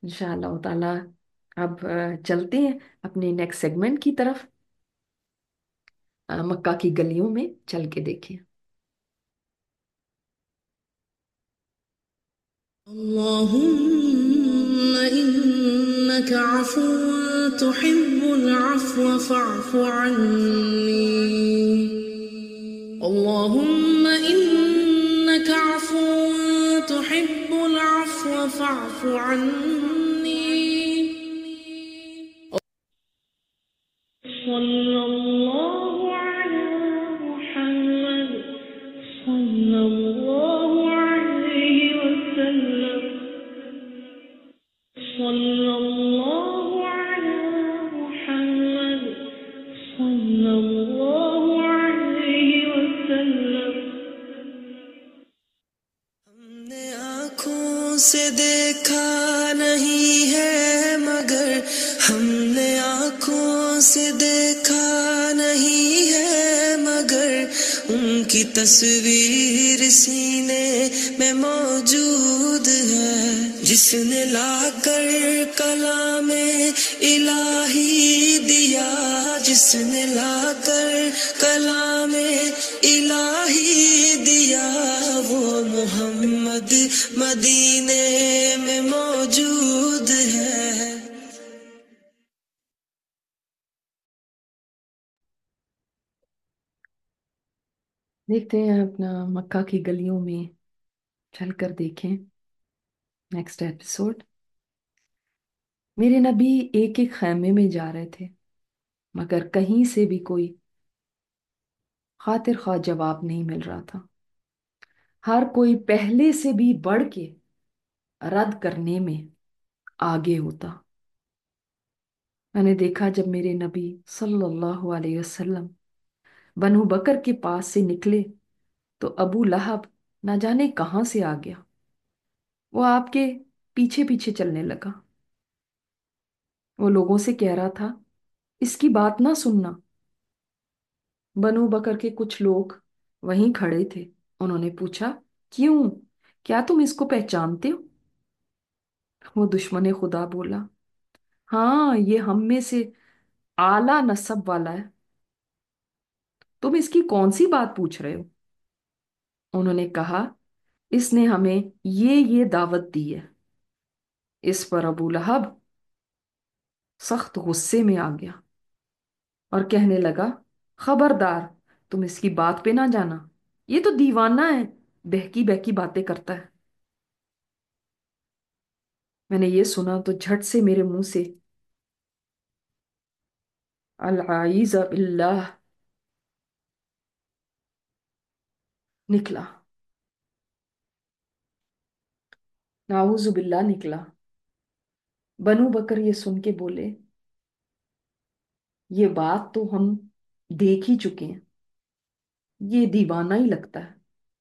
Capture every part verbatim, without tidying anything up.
इंशाअल्लाह ताला। अब अ, चलते हैं अपने नेक्स्ट सेगमेंट की तरफ। अ, मक्का की गलियों में चल के देखें। اللهم إنك عفو تحب العفو فاعف عني. اللهم إنك عفو تحب العفو فاعف عني. صلى الله على محمد صلى الله عليه وسلم. صلى الله على محمد صلى الله عليه وسلم. हमने आँखों से देखा नहीं है मगर हमने आँखों से देखा नहीं है मगर उनकी तस्वीर सीने में मौजूद है. जिसने लाकर कलामे इलाही दिया जिसने लाकर कलामे इलाही दिया वो मोहम्मद मदीने में मौजूद है. देखते हैं अपना मक्का की गलियों में चलकर देखें नेक्स्ट एपिसोड। मेरे नबी एक एक खैमे में जा रहे थे, मगर कहीं से भी कोई खातिर ख्वाह जवाब नहीं मिल रहा था। हर कोई पहले से भी बढ़ के रद्द करने में आगे होता। मैंने देखा जब मेरे नबी सल्लल्लाहु अलैहि वसल्लम बनु बकर के पास से निकले तो अबू लहब ना जाने कहां से आ गया। वो आपके पीछे पीछे चलने लगा। वो लोगों से कह रहा था, इसकी बात ना सुनना। बनु बकर के कुछ लोग वहीं खड़े थे। उन्होंने पूछा, क्यों? क्या तुम इसको पहचानते हो? वो दुश्मन खुदा बोला, हाँ, ये हम में से आला नस्ब वाला है। तुम इसकी कौन सी बात पूछ रहे हो? उन्होंने कहा, इसने हमें ये ये दावत दी है। इस पर अबू लहब सख्त गुस्से में आ गया और कहने लगा, खबरदार, तुम इसकी बात पे ना जाना। ये तो दीवाना है, बहकी बहकी बातें करता है। मैंने ये सुना तो झट से मेरे मुंह से अल आइज़ बिल्लाह निकला, नाऊज़ु बिल्लाह निकला। बनु बकर ये सुन के बोले, ये बात तो हम देख ही चुके हैं, ये दीवाना ही लगता है।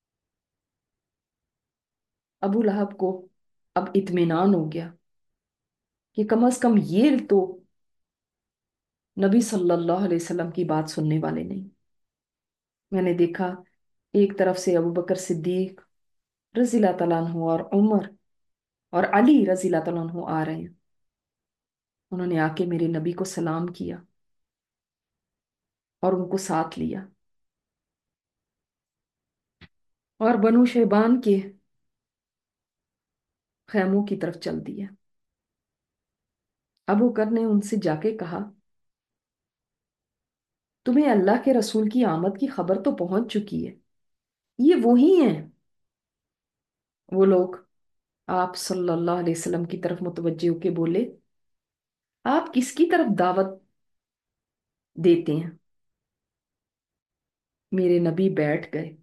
अबू लहब को अब इत्मीनान हो गया कि कम अज कम ये तो नबी सल्लल्लाहु अलैहि वसल्लम की बात सुनने वाले नहीं। मैंने देखा एक तरफ से अबू बकर सिद्दीक रज़ी अल्लाह तआला अन्हु और उमर और अली रज़ी अल्लाह तआला अन्हु आ रहे हैं। उन्होंने आके मेरे नबी को सलाम किया और उनको साथ लिया और बनु शैबान के खैमों की तरफ चल दिया। अबू बकर ने उनसे जाके कहा, तुम्हें अल्लाह के रसूल की आमद की खबर तो पहुंच चुकी है, ये वही हैं। वो लोग आप सल्लल्लाहु अलैहि वसल्लम की तरफ मुतवज्जे होके बोले, आप किसकी तरफ दावत देते हैं? मेरे नबी बैठ गए।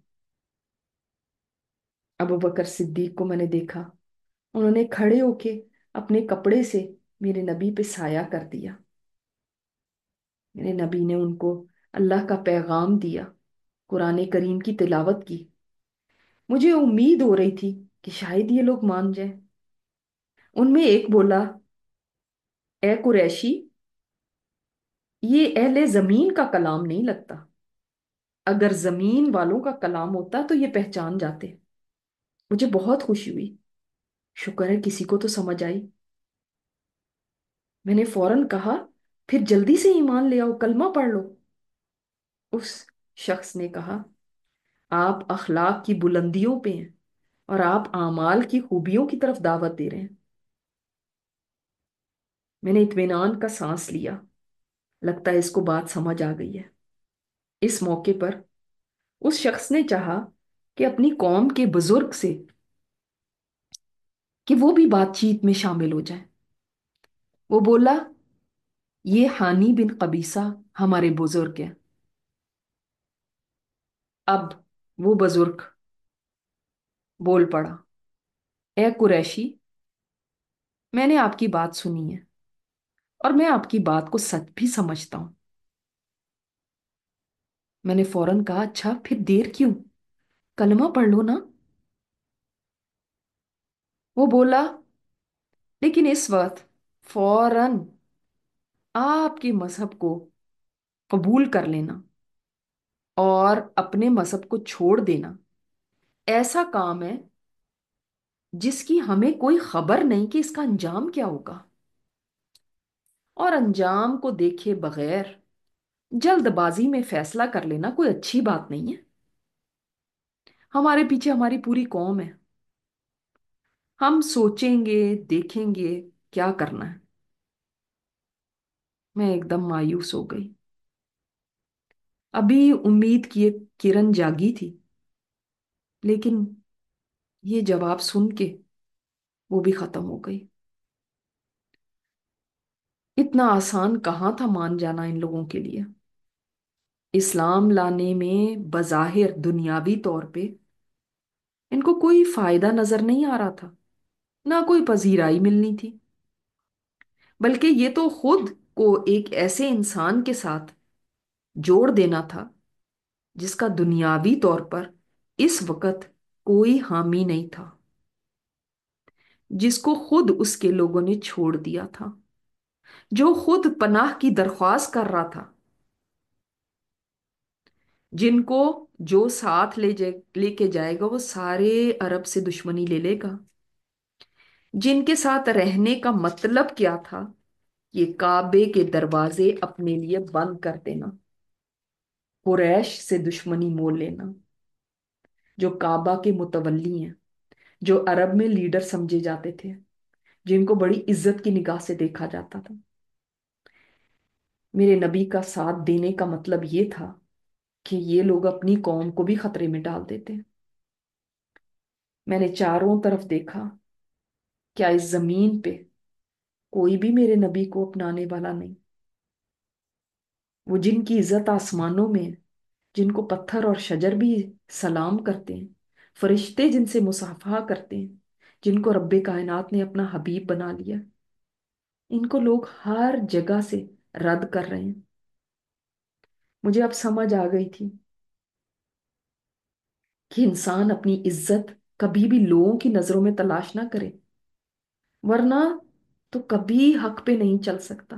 अबू बकर सिद्दीक को मैंने देखा, उन्होंने खड़े होके अपने कपड़े से मेरे नबी पे साया कर दिया। मेरे नबी ने उनको अल्लाह का पैगाम दिया, कुरान करीम की तिलावत की। मुझे उम्मीद हो रही थी कि शायद ये लोग मान जाएं। उनमें एक बोला, ए कुरैशी, ये अहले जमीन का कलाम नहीं लगता। अगर जमीन वालों का कलाम होता तो ये पहचान जाते। मुझे बहुत खुशी हुई। शुक्र है किसी को तो समझ आई। میں نے فوراً کہا، پھر جلدی سے ایمان لے آؤ، کلمہ پڑھ لو۔ اس شخص نے کہا، آپ اخلاق کی بلندیوں پہ ہیں اور آپ اعمال کی خوبیوں کی طرف دعوت دے رہے ہیں۔ میں نے اطمینان کا سانس لیا، لگتا ہے اس کو بات سمجھ آ گئی ہے۔ اس موقع پر اس شخص نے چاہا کہ اپنی قوم کے بزرگ سے کہ وہ بھی بات چیت میں شامل ہو جائیں۔ وہ بولا، یہ حانی بن قبیصہ ہمارے بزرگ ہیں۔ اب وہ بزرگ بول پڑا، اے قریشی، میں نے آپ کی بات سنی ہے اور میں آپ کی بات کو سچ بھی سمجھتا ہوں۔ میں نے فوراً کہا، اچھا پھر دیر کیوں، کلمہ پڑھ لو نا۔ وہ بولا، لیکن اس وقت فوراً آپ کے مذہب کو قبول کر لینا اور اپنے مذہب کو چھوڑ دینا ایسا کام ہے جس کی ہمیں کوئی خبر نہیں کہ اس کا انجام کیا ہوگا، اور انجام کو دیکھے بغیر جلد بازی میں فیصلہ کر لینا کوئی اچھی بات نہیں ہے۔ ہمارے پیچھے ہماری پوری قوم ہے، ہم سوچیں گے، دیکھیں گے کیا کرنا ہے۔ میں ایک دم مایوس ہو گئی۔ ابھی امید کی ایک کرن جاگی تھی، لیکن یہ جواب سن کے وہ بھی ختم ہو گئی۔ اتنا آسان کہاں تھا مان جانا ان لوگوں کے لیے۔ اسلام لانے میں بظاہر دنیاوی طور پہ ان کو کوئی فائدہ نظر نہیں آ رہا تھا، نہ کوئی پذیرائی ملنی تھی، بلکہ یہ تو خود کو ایک ایسے انسان کے ساتھ جوڑ دینا تھا جس کا دنیاوی طور پر اس وقت کوئی حامی نہیں تھا، جس کو خود اس کے لوگوں نے چھوڑ دیا تھا، جو خود پناہ کی درخواست کر رہا تھا، جن کو جو ساتھ لے جائے لے کے جائے گا وہ سارے عرب سے دشمنی لے لے گا، جن کے ساتھ رہنے کا مطلب کیا تھا، یہ کعبے کے دروازے اپنے لیے بند کر دینا، قریش سے دشمنی مول لینا، جو کعبہ کے متولی ہیں، جو عرب میں لیڈر سمجھے جاتے تھے، جن کو بڑی عزت کی نگاہ سے دیکھا جاتا تھا۔ میرے نبی کا ساتھ دینے کا مطلب یہ تھا کہ یہ لوگ اپنی قوم کو بھی خطرے میں ڈال دیتے۔ میں نے چاروں طرف دیکھا، کیا اس زمین پہ کوئی بھی میرے نبی کو اپنانے والا نہیں؟ وہ جن کی عزت آسمانوں میں ہے، جن کو پتھر اور شجر بھی سلام کرتے ہیں، فرشتے جن سے مصافحہ کرتے ہیں، جن کو رب کائنات نے اپنا حبیب بنا لیا، ان کو لوگ ہر جگہ سے رد کر رہے ہیں۔ مجھے اب سمجھ آ گئی تھی کہ انسان اپنی عزت کبھی بھی لوگوں کی نظروں میں تلاش نہ کرے، ورنہ تو کبھی حق پہ نہیں چل سکتا۔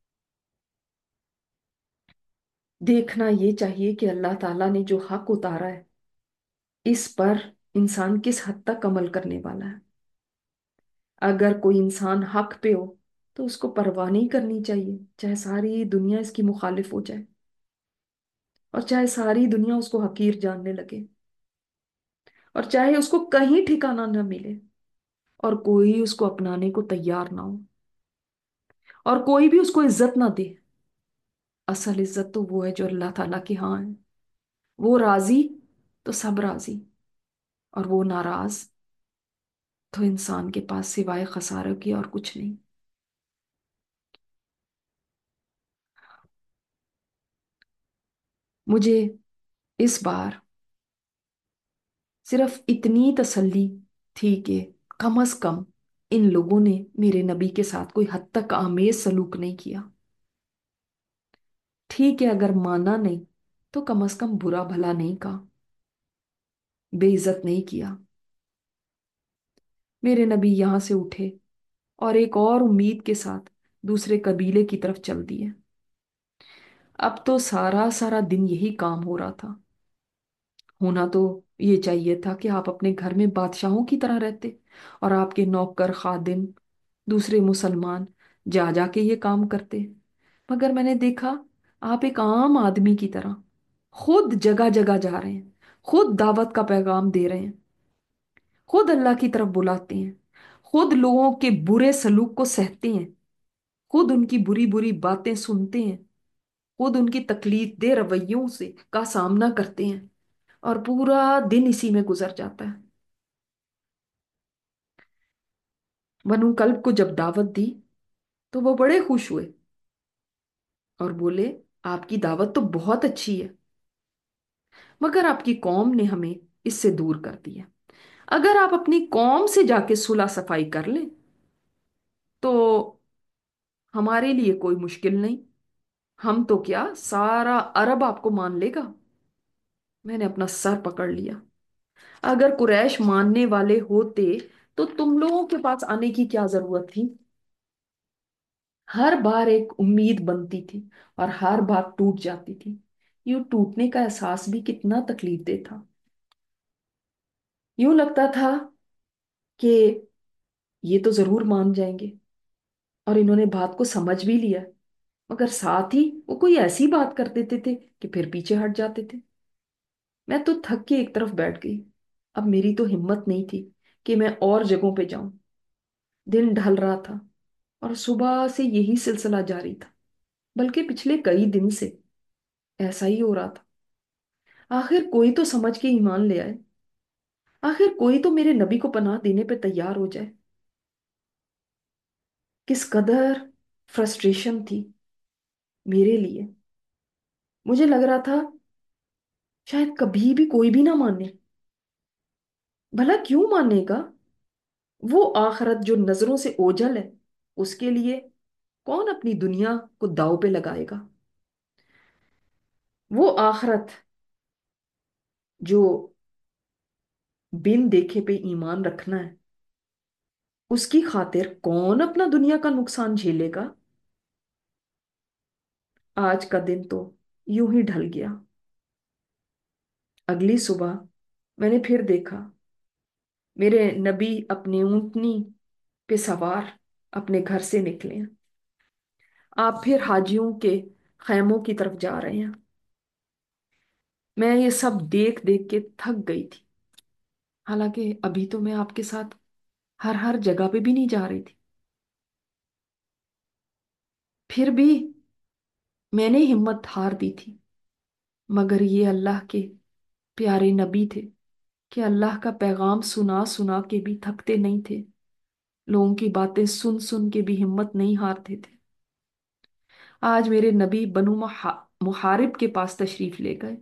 دیکھنا یہ چاہیے کہ اللہ تعالیٰ نے جو حق اتارا ہے اس پر انسان کس حد تک عمل کرنے والا ہے۔ اگر کوئی انسان حق پہ ہو تو اس کو پرواہ نہیں کرنی چاہیے، چاہے ساری دنیا اس کی مخالف ہو جائے اور چاہے ساری دنیا اس کو حقیر جاننے لگے اور چاہے اس کو کہیں ٹھکانہ نہ ملے اور کوئی اس کو اپنانے کو تیار نہ ہو اور کوئی بھی اس کو عزت نہ دے۔ اصل عزت تو وہ ہے جو اللہ تعالیٰ کے ہاں ہے۔ وہ راضی تو سب راضی، اور وہ ناراض تو انسان کے پاس سوائے خساروں کی اور کچھ نہیں۔ مجھے اس بار صرف اتنی تسلی تھی کہ کم از کم ان لوگوں نے میرے نبی کے ساتھ کوئی حد تک آمیز سلوک نہیں کیا۔ ٹھیک ہے، اگر مانا نہیں تو کم از کم برا بھلا نہیں کہا، بے عزت نہیں کیا۔ میرے نبی یہاں سے اٹھے اور ایک اور امید کے ساتھ دوسرے قبیلے کی طرف چل دیے۔ اب تو سارا سارا دن یہی کام ہو رہا تھا۔ ہونا تو یہ چاہیے تھا کہ آپ اپنے گھر میں بادشاہوں کی طرح رہتے اور آپ کے نوکر خادم دوسرے مسلمان जा जा के ये काम करते। मगर मैंने देखा आप एक आम आदमी की तरह खुद जगह जगह जा रहे हैं, खुद दावत का पैगाम दे रहे हैं, खुद अल्लाह की तरफ बुलाते हैं, खुद लोगों के बुरे सलूक को सहते हैं, खुद उनकी बुरी बुरी बातें सुनते हैं, खुद उनकी तकलीफ दे रवैयों से का सामना करते हैं, और पूरा दिन इसी में गुजर जाता है। बनु कल्ब को जब दावत दी तो वो बड़े खुश हुए और बोले, आपकी दावत तो बहुत अच्छी है, मगर आपकी कौम ने हमें इससे दूर कर दिया। अगर आप अपनी कौम से जाके सुलह सफाई कर लें तो हमारे लिए कोई मुश्किल नहीं, हम तो क्या सारा अरब आपको मान लेगा। मैंने अपना सर पकड़ लिया। अगर कुरैश मानने वाले होते तो तुम लोगों के पास आने की क्या जरूरत थी। हर बार एक उम्मीद बनती थी और हर बार टूट जाती थी। यूं टूटने का एहसास भी कितना तकलीफ दे था। यूं लगता था कि ये तो जरूर मान जाएंगे और इन्होंने बात को समझ भी लिया, मगर साथ ही वो कोई ऐसी बात कर देते थे कि फिर पीछे हट जाते थे। मैं तो थक के एक तरफ बैठ गई। अब मेरी तो हिम्मत नहीं थी कि मैं और जगहों पे जाऊं। दिन ढल रहा था और सुबह से यही सिलसिला जारी था, बल्कि पिछले कई दिन से ऐसा ही हो रहा था। आखिर कोई तो समझ के ईमान ले आए, आखिर कोई तो मेरे नबी को पनाह देने पे तैयार हो जाए। किस कदर फ्रस्ट्रेशन थी मेरे लिए। मुझे लग रहा था शायद कभी भी कोई भी ना माने। भला क्यों मानेगा? वो आखिरत जो नजरों से ओझल है, उसके लिए कौन अपनी दुनिया को दांव पे लगाएगा? वो आखिरत जो बिन देखे पे ईमान रखना है, उसकी खातिर कौन अपना दुनिया का नुकसान झेलेगा? आज का दिन तो यूं ही ढल गया। अगली सुबह मैंने फिर देखा मेरे नबी अपनी ऊंटनी पे सवार अपने घर से निकले हैं। आप फिर हाजियों के खैमों की तरफ जा रहे हैं। मैं ये सब देख देख के थक गई थी। हालांकि अभी तो मैं आपके साथ हर हर जगह पे भी नहीं जा रही थी। फिर भी मैंने हिम्मत हार दी थी। मगर ये अल्लाह के प्यारे नबी थे कि अल्लाह का पैगाम सुना सुना के भी थकते नहीं थे, लोगों की बातें सुन सुन के भी हिम्मत नहीं हारते थे। आज मेरे नबी बनु मुहा- मुहारिब के पास तशरीफ ले गए।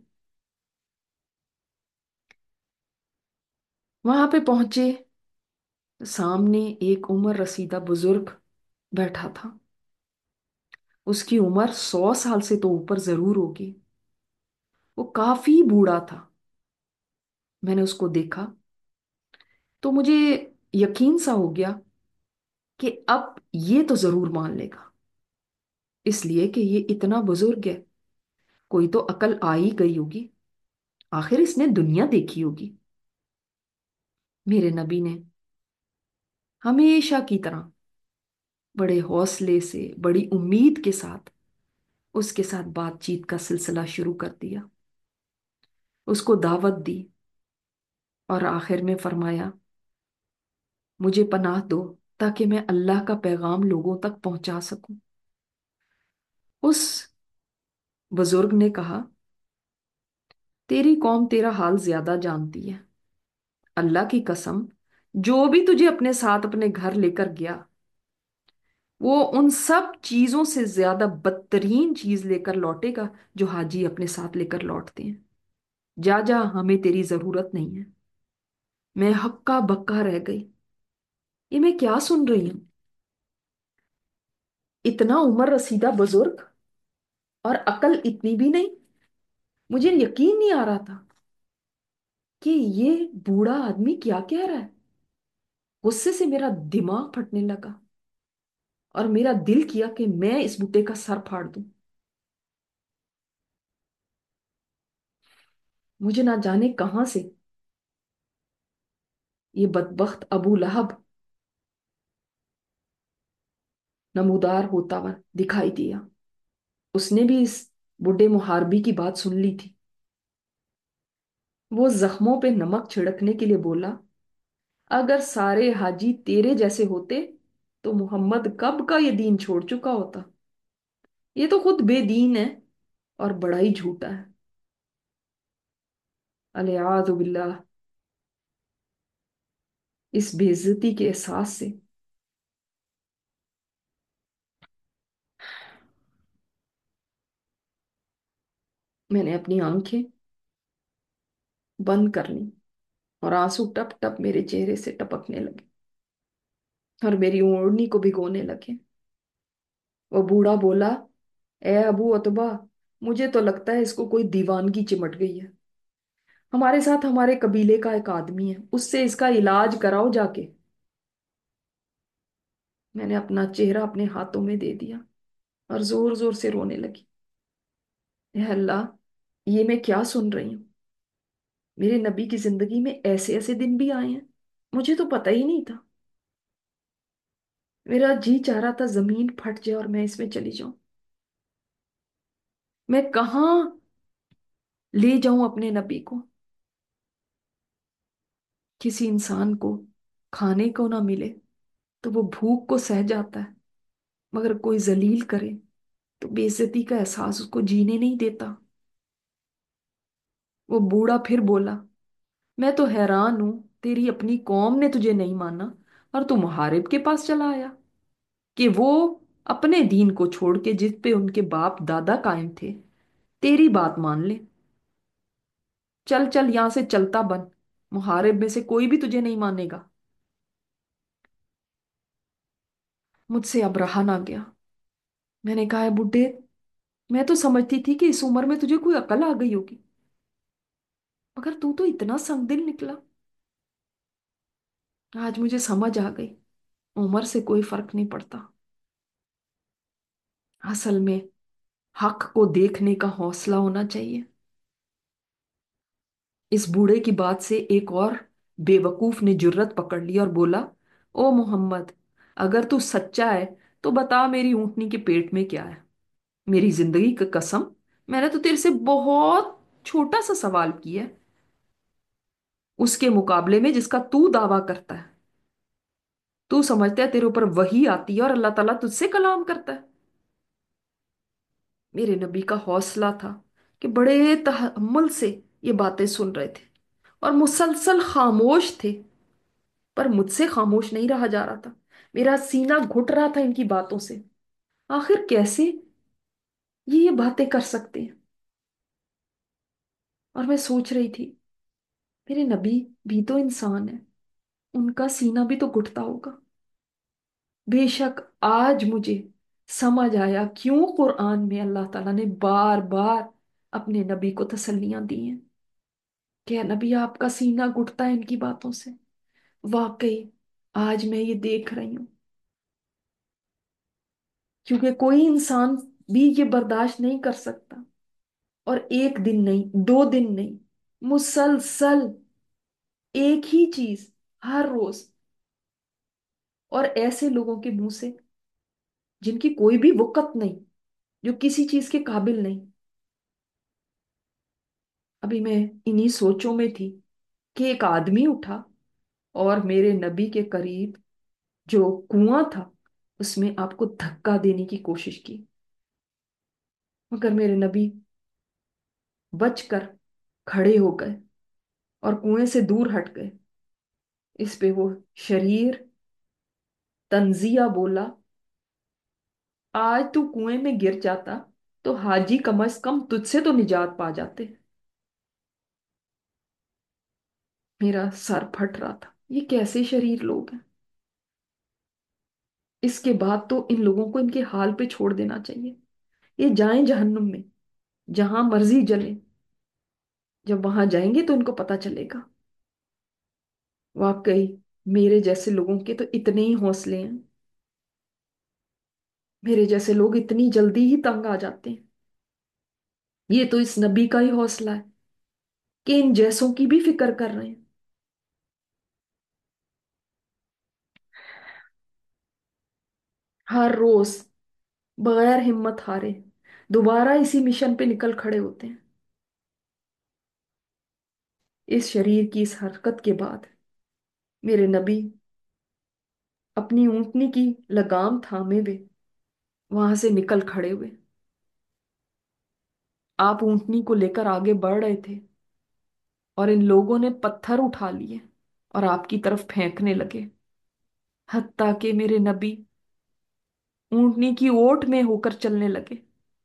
वहां पे पहुंचे तो सामने एक उम्र रसीदा बुजुर्ग बैठा था। उसकी उम्र सौ साल से तो ऊपर जरूर होगी। वो काफी बूढ़ा था। मैंने उसको देखा तो मुझे यकीन सा हो गया कि अब ये तो जरूर मान लेगा, इसलिए कि ये इतना बुजुर्ग है, कोई तो अकल आ ही गई होगी, आखिर इसने दुनिया देखी होगी। मेरे नबी ने हमेशा की तरह बड़े हौसले से, बड़ी उम्मीद के साथ उसके साथ बातचीत का सिलसिला शुरू कर दिया, उसको दावत दी और आखिर में फरमाया, मुझे पनाह दो ताकि मैं अल्लाह का पैगाम लोगों तक पहुंचा सकूं। उस बुजुर्ग ने कहा, तेरी कौम तेरा हाल ज्यादा जानती है। अल्लाह की कसम, जो भी तुझे अपने साथ अपने घर लेकर गया वो उन सब चीजों से ज्यादा बदतरीन चीज लेकर लौटेगा जो हाजी अपने साथ लेकर लौटते हैं। जा जा, हमें तेरी जरूरत नहीं है। मैं हक्का बक्का रह गई। ये मैं क्या सुन रही हूं? इतना उम्र रसीदा बुजुर्ग और अकल इतनी भी नहीं। मुझे यकीन नहीं आ रहा था कि ये बूढ़ा आदमी क्या कह रहा है। गुस्से से मेरा दिमाग फटने लगा और मेरा दिल किया कि मैं इस बूटे का सर फाड़ दूं। मुझे ना जाने कहां से ये बदबख्त अबू लहब नमूदार होता हुआ दिखाई दिया। उसने भी इस बूढ़े मुहारबी की बात सुन ली थी। वो जख्मों पे नमक छिड़कने के लिए बोला, अगर सारे हाजी तेरे जैसे होते तो मोहम्मद कब का ये दीन छोड़ चुका होता। ये तो खुद बेदीन है और बड़ा ही झूठा है। अलियाज़ु बिल्लाह। इस बेइज्जती के एहसास से मैंने अपनी आंखें बंद कर ली और आंसू टप टप मेरे चेहरे से टपकने लगे और मेरी ओढ़नी को भिगोने लगे। वो बूढ़ा बोला, ए अबू अतबा, मुझे तो लगता है इसको कोई दीवानगी चिमट गई है। हमारे साथ हमारे कबीले का एक आदमी है, उससे इसका इलाज कराओ जाके। मैंने अपना चेहरा अपने हाथों में दे दिया और जोर जोर से रोने लगी। ए अल्लाह, ये मैं क्या सुन रही हूँ। मेरे नबी की जिंदगी में ऐसे ऐसे दिन भी आए हैं, मुझे तो पता ही नहीं था। मेरा जी चाह रहा था जमीन फट जाए और मैं इसमें चली जाऊं। मैं कहाँ ले जाऊं अपने नबी को। किसी इंसान को खाने को ना मिले तो वो भूख को सह जाता है, मगर कोई जलील करे तो बेइज्जती का एहसास उसको जीने नहीं देता। वो बूढ़ा फिर बोला, मैं तो हैरान हूं, तेरी अपनी कौम ने तुझे नहीं माना और तू मुहारिब के पास चला आया कि वो अपने दीन को छोड़ के जिस पे उनके बाप दादा कायम थे तेरी बात मान ले। चल चल यहां से चलता बन, मुहारिब में से कोई भी तुझे नहीं मानेगा। मुझसे अब रहा ना गया। मैंने कहा, है बुड्ढे, मैं तो समझती थी कि इस उम्र में तुझे कोई अकल आ गई होगी, मगर तू तो इतना संगदिल निकला। आज मुझे समझ आ गई, उम्र से कोई फर्क नहीं पड़ता। असल में हक को देखने का हौसला होना चाहिए। इस बूढ़े की बात से एक और बेवकूफ ने जुर्रत पकड़ ली और बोला, ओ मोहम्मद, अगर तू सच्चा है तो बता मेरी ऊंटनी के पेट में क्या है। मेरी जिंदगी की कसम, मैंने तो तेरे से बहुत छोटा सा सवाल किया है उसके मुकाबले में जिसका तू दावा करता है। तू समझता है तेरे ऊपर वही आती है और अल्लाह ताला तुझसे कलाम करता है। मेरे नबी का हौसला था कि बड़े तहम्मुल से ये बातें सुन रहे थे और मुसलसल खामोश थे, पर मुझसे खामोश नहीं रहा जा रहा था। मेरा सीना घुट रहा था इनकी बातों से। आखिर कैसे ये ये बातें कर सकते हैं। और मैं सोच रही थी, मेरे नबी भी तो इंसान है, उनका सीना भी तो घुटता होगा। बेशक आज मुझे समझ आया क्यों कुरान में अल्लाह ताला ने बार बार अपने नबी को तसल्लियां दी हैं कि नबी आपका सीना घुटता है इनकी बातों से। वाकई आज मैं ये देख रही हूँ, क्योंकि कोई इंसान भी ये बर्दाश्त नहीं कर सकता। और एक दिन नहीं, दो दिन नहीं, मुसलसल एक ही चीज हर रोज, और ऐसे लोगों के मुंह से जिनकी कोई भी वक़्त नहीं, जो किसी चीज के काबिल नहीं। अभी मैं इन्हीं सोचों में थी कि एक आदमी उठा और मेरे नबी के करीब जो कुआं था उसमें आपको धक्का देने की कोशिश की, मगर मेरे नबी बचकर खड़े हो गए और कुएं से दूर हट गए। इस पे वो शरीर तंजिया बोला, आज तू कुएं में गिर जाता तो हाजी कम अज कम तुझसे तो निजात पा जाते। मेरा सर फट रहा था, ये कैसे शरीर लोग हैं। इसके बाद तो इन लोगों को इनके हाल पे छोड़ देना चाहिए। ये जाएं जहन्नुम में, जहां मर्जी जले। जब वहां जाएंगे तो इनको पता चलेगा। वाकई मेरे जैसे लोगों के तो इतने ही हौसले हैं। मेरे जैसे लोग इतनी जल्दी ही तंग आ जाते हैं। ये तो इस नबी का ही हौसला है कि इन जैसों की भी फिक्र कर रहे हैं। हर रोज बगैर हिम्मत हारे दोबारा इसी मिशन पे निकल खड़े होते हैं। इस शरीर की इस हरकत के बाद मेरे नबी अपनी ऊंटनी की लगाम थामे हुए वहां से निकल खड़े हुए। आप ऊंटनी को लेकर आगे बढ़ रहे थे और इन लोगों ने पत्थर उठा लिए और आपकी तरफ फेंकने लगे। हत्ता कि मेरे नबी ऊंटनी की ओट में होकर चलने लगे।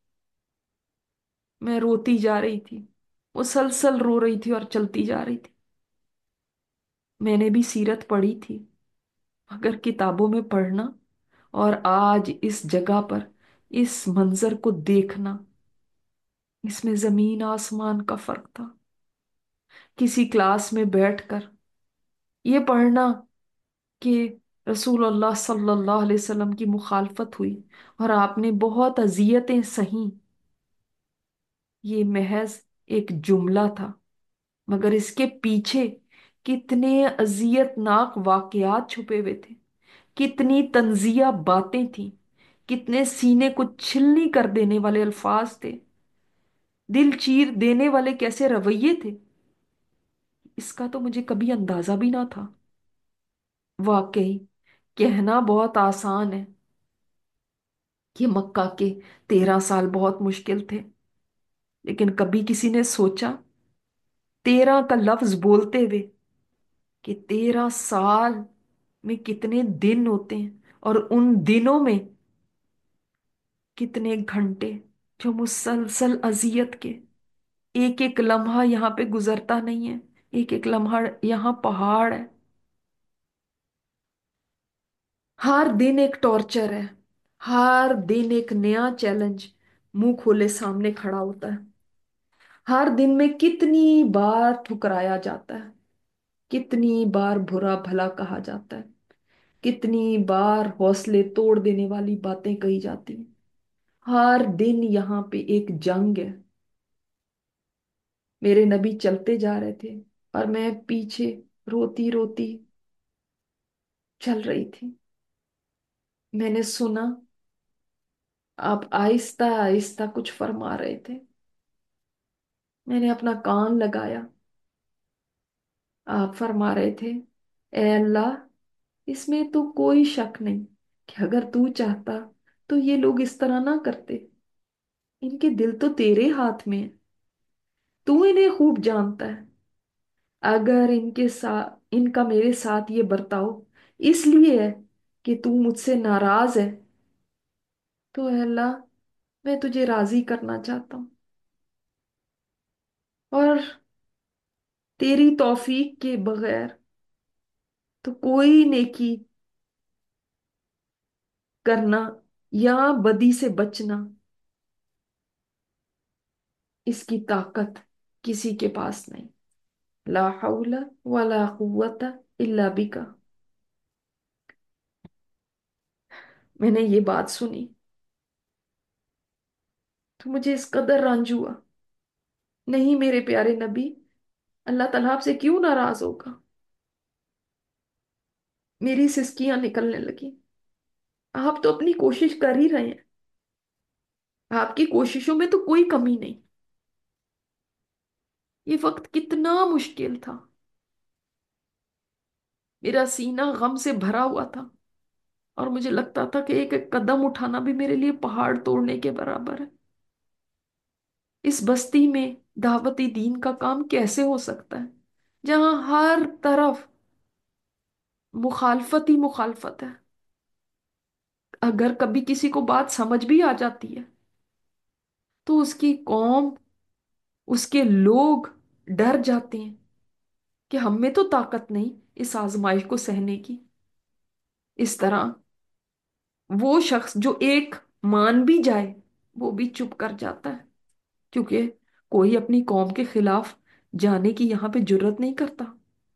मैं रोती जा रही थी, वो सलसल रो रही थी और चलती जा रही थी। मैंने भी सीरत पढ़ी थी, मगर किताबों में पढ़ना और आज इस जगह पर इस मंजर को देखना, इसमें जमीन आसमान का फर्क था। किसी क्लास में बैठकर ये पढ़ना कि रसूलुल्लाह सल्लल्लाहु अलैहि वसल्लम की मुखालफत हुई और आपने बहुत अजियतें सही, ये महज एक जुमला था, मगर इसके पीछे कितने अजियतनाक वाकयात छुपे हुए थे, कितनी तंजिया बातें थी, कितने सीने को छिलनी कर देने वाले अल्फाज थे, दिल चीर देने वाले कैसे रवैये थे, इसका तो मुझे कभी अंदाजा भी ना था। वाकई कहना बहुत आसान है कि मक्का के तेरह साल बहुत मुश्किल थे, लेकिन कभी किसी ने सोचा तेरह का लफ्ज बोलते हुए कि तेरह साल में कितने दिन होते हैं और उन दिनों में कितने घंटे जो मुसलसल अजियत के, एक एक लम्हा यहाँ पे गुजरता नहीं है, एक एक लम्हा यहाँ पहाड़ है। हर दिन एक टॉर्चर है, हर दिन एक नया चैलेंज मुंह खोले सामने खड़ा होता है। हर दिन में कितनी बार ठुकराया जाता है, कितनी बार बुरा भला कहा जाता है, कितनी बार हौसले तोड़ देने वाली बातें कही जाती हैं। हर दिन यहाँ पे एक जंग है। मेरे नबी चलते जा रहे थे और मैं पीछे रोती रोती चल रही थी। मैंने सुना आप आहिस्ता आहिस्ता कुछ फरमा रहे थे। मैंने अपना कान लगाया। आप फरमा रहे थे, ए अल्लाह, इसमें तो कोई शक नहीं कि अगर तू चाहता तो ये लोग इस तरह ना करते। इनके दिल तो तेरे हाथ में है, तू इन्हें खूब जानता है। अगर इनके साथ इनका मेरे साथ ये बर्ताव इसलिए है कि तू मुझसे नाराज है, तो ऐ अल्लाह, मैं तुझे राजी करना चाहता हूँ और तेरी तौफीक के बगैर तो कोई नेकी करना या बदी से बचना, इसकी ताकत किसी के पास नहीं। ला हौला वला कुव्वता इल्ला बिका। मैंने ये बात सुनी तो मुझे इस कदर रंज हुआ। नहीं मेरे प्यारे नबी, अल्लाह ताला आपसे क्यों नाराज होगा। मेरी सिसकियां निकलने लगी। आप तो अपनी कोशिश कर ही रहे हैं, आपकी कोशिशों में तो कोई कमी नहीं। ये वक्त कितना मुश्किल था, मेरा सीना गम से भरा हुआ था और मुझे लगता था कि एक एक कदम उठाना भी मेरे लिए पहाड़ तोड़ने के बराबर है। इस बस्ती में दावती दीन का काम कैसे हो सकता है जहां हर तरफ मुखालफत ही मुखालफत है। अगर कभी किसी को बात समझ भी आ जाती है तो उसकी कौम, उसके लोग डर जाते हैं कि हम में तो ताकत नहीं इस आजमाइश को सहने की। इस तरह वो शख्स जो एक मान भी जाए वो भी चुप कर जाता है, क्योंकि कोई अपनी कौम के खिलाफ जाने की यहाँ पे जुर्रत नहीं करता।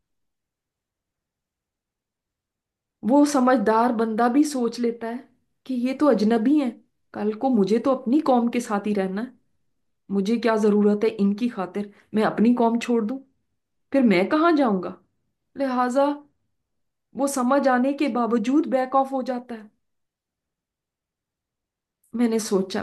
वो समझदार बंदा भी सोच लेता है कि ये तो अजनबी हैं, कल को मुझे तो अपनी कौम के साथ ही रहना है। मुझे क्या जरूरत है इनकी खातिर मैं अपनी कौम छोड़ दूं, फिर मैं कहाँ जाऊंगा। लिहाजा वो समझ आने के बावजूद बैक ऑफ हो जाता है। मैंने सोचा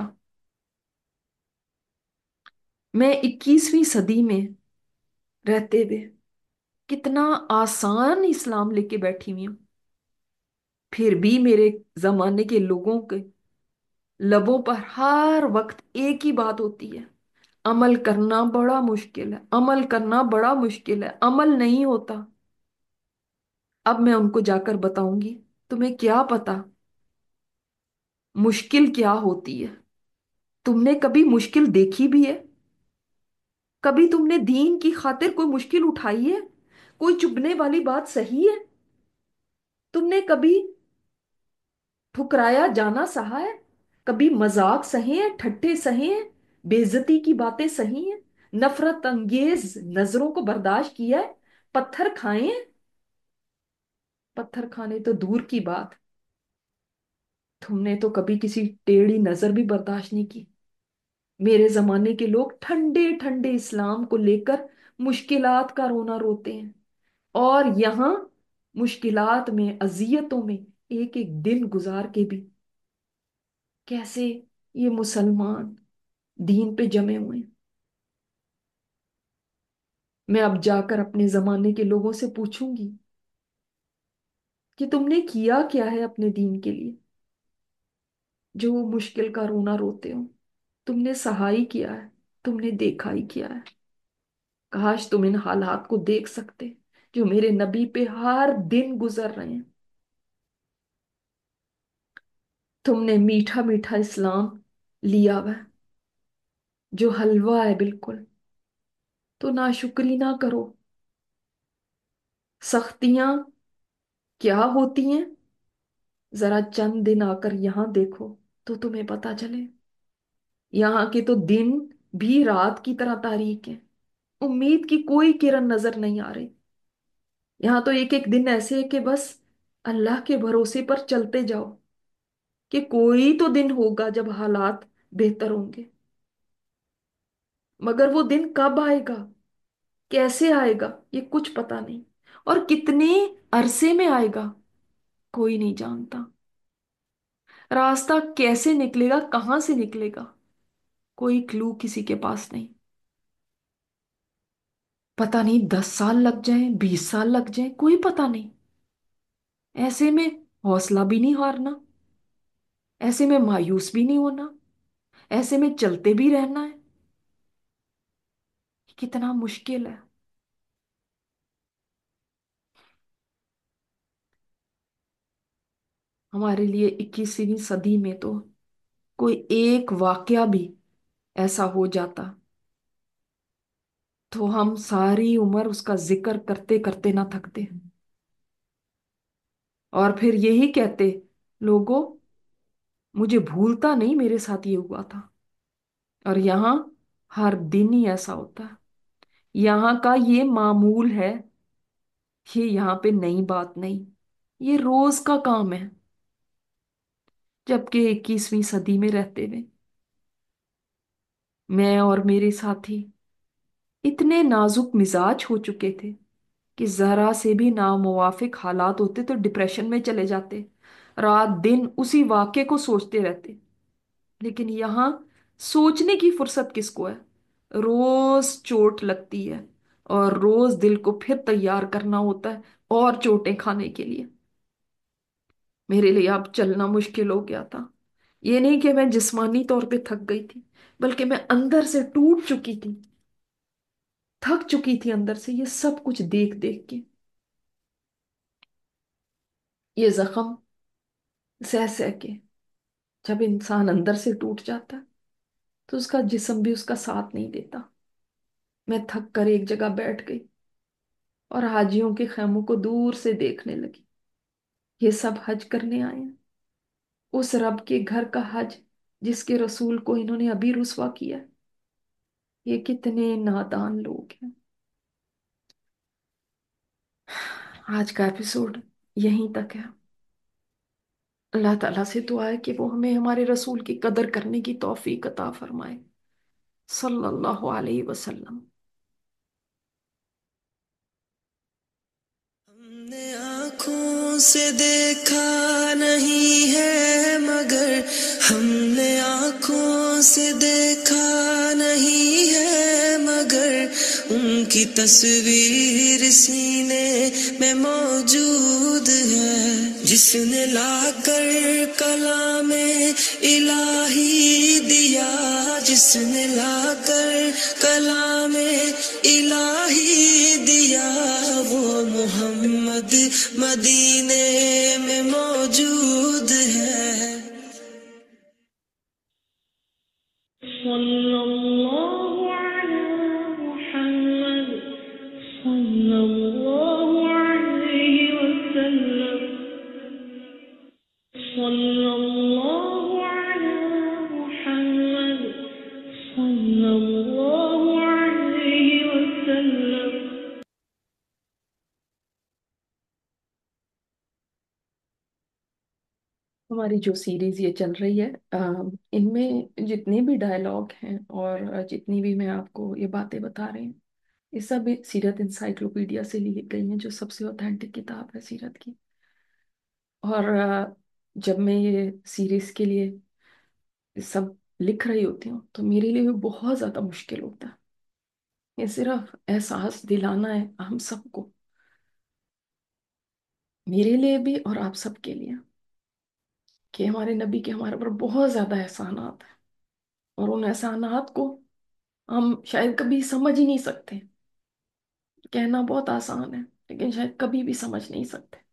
मैं इक्कीसवीं सदी में रहते हुए कितना आसान इस्लाम लेके बैठी हुई हूं, फिर भी मेरे जमाने के लोगों के लबों पर हर वक्त एक ही बात होती है, अमल करना बड़ा मुश्किल है, अमल करना बड़ा मुश्किल है, अमल नहीं होता। अब मैं उनको जाकर बताऊंगी, तुम्हें क्या पता मुश्किल क्या होती है। तुमने कभी मुश्किल देखी भी है? कभी तुमने दीन की खातिर कोई मुश्किल उठाई है? कोई चुभने वाली बात सही है? तुमने कभी ठुकराया जाना सहा है? कभी मजाक सहे हैं, ठट्ठे सहे हैं, बेइज्जती की बातें सही हैं, नफरत अंगेज नजरों को बर्दाश्त किया है, पत्थर खाए हैं? पत्थर खाने तो दूर की बात, तुमने तो कभी किसी टेढ़ी नजर भी बर्दाश्त नहीं की। मेरे जमाने के लोग ठंडे ठंडे इस्लाम को लेकर मुश्किलात का रोना रोते हैं, और यहाँ मुश्किलात में, अजियतों में एक एक दिन गुजार के भी कैसे ये मुसलमान दीन पे जमे हुए हैं। मैं अब जाकर अपने जमाने के लोगों से पूछूंगी कि तुमने किया क्या है अपने दीन के लिए, जो मुश्किल का रोना रोते हो। तुमने सहाय किया है, तुमने देखा ही किया है। काश तुम इन हालात को देख सकते जो मेरे नबी पे हर दिन गुजर रहे हैं। तुमने मीठा मीठा इस्लाम लिया हुआ है, जो हलवा है बिल्कुल, तो नाशुक्री ना करो। सख्तियां क्या होती हैं, जरा चंद दिन आकर यहां देखो तो तुम्हें पता चले। यहाँ के तो दिन भी रात की तरह तारीक है, उम्मीद की कोई किरण नजर नहीं आ रही। यहाँ तो एक एक दिन ऐसे है कि बस अल्लाह के भरोसे पर चलते जाओ, कि कोई तो दिन होगा जब हालात बेहतर होंगे। मगर वो दिन कब आएगा, कैसे आएगा, ये कुछ पता नहीं, और कितने अरसे में आएगा कोई नहीं जानता। रास्ता कैसे निकलेगा, कहां से निकलेगा, कोई क्लू किसी के पास नहीं। पता नहीं दस साल लग जाए, बीस साल लग जाए, कोई पता नहीं। ऐसे में हौसला भी नहीं हारना, ऐसे में मायूस भी नहीं होना, ऐसे में चलते भी रहना है। कितना मुश्किल है। हमारे लिए इक्कीसवीं सदी में तो कोई एक वाकया भी ऐसा हो जाता तो हम सारी उम्र उसका जिक्र करते करते ना थकते, और फिर यही कहते, लोगों मुझे भूलता नहीं मेरे साथ ये हुआ था। और यहाँ हर दिन ही ऐसा होता है, यहाँ का ये मामूल है, ये यहाँ पे नई बात नहीं, ये रोज का काम है। जबकि इक्कीसवीं सदी में रहते हुए मैं और मेरे साथी इतने नाजुक मिजाज हो चुके थे कि जरा से भी नामुवाफिक हालात होते तो डिप्रेशन में चले जाते, रात दिन उसी वाक्य को सोचते रहते। लेकिन यहाँ सोचने की फुर्सत किसको है, रोज चोट लगती है, और रोज दिल को फिर तैयार करना होता है और चोटें खाने के लिए। मेरे लिए अब चलना मुश्किल हो गया था। ये नहीं कि मैं जिस्मानी तौर पे थक गई थी, बल्कि मैं अंदर से टूट चुकी थी, थक चुकी थी अंदर से, ये सब कुछ देख देख के। ये जख्म सह सह के जब इंसान अंदर से टूट जाता है तो उसका जिस्म भी उसका साथ नहीं देता। मैं थक कर एक जगह बैठ गई और हाजियों के खेमों को दूर से देखने लगी। ये सब हज करने आए हैं, उस रब के घर का हज जिसके रसूल को इन्होंने अभी रुसवा किया है। ये कितने नादान लोग हैं। आज का एपिसोड यहीं तक है। अल्लाह ताला से दुआ है कि वो हमें हमारे रसूल की कदर करने की तौफीक अता फरमाए, सल्लल्लाहु अलैहि वसल्लम। हमने आँखों से देखा नहीं है मगर हमने आँखों से देखा नहीं है मगर उनकी तस्वीर सीने में मौजूद है, जिसने लाकर कलाम इलाही दिया, जिसने लाकर कलाम इलाही दिया, वो मोहम्मद मदीने में मौजूद है। सल्लल्लाहु अला मुहम्मद सल्लल्लाहु अलैहि वसल्लम, सल्लल्लाहु अला मुहम्मद सल्लल्लाहु अलैहि वसल्लम। हमारी जो सीरीज ये चल रही है, अ, इनमें जितने भी डायलॉग हैं और जितनी भी मैं आपको ये बातें बता रही हूँ, ये सब एक सीरत इंसाइक्लोपीडिया से ली गई हैं, जो सबसे ऑथेंटिक किताब है सीरत की। और अ, जब मैं ये सीरीज के लिए सब लिख रही होती हूँ तो मेरे लिए भी बहुत ज्यादा मुश्किल होता है। ये सिर्फ एहसास दिलाना है हम सबको, मेरे लिए भी और आप सबके लिए, कि हमारे नबी के हमारे ऊपर बहुत ज्यादा एहसानात हैं, और उन एहसानात को हम शायद कभी समझ ही नहीं सकते। कहना बहुत आसान है, लेकिन शायद कभी भी समझ नहीं सकते।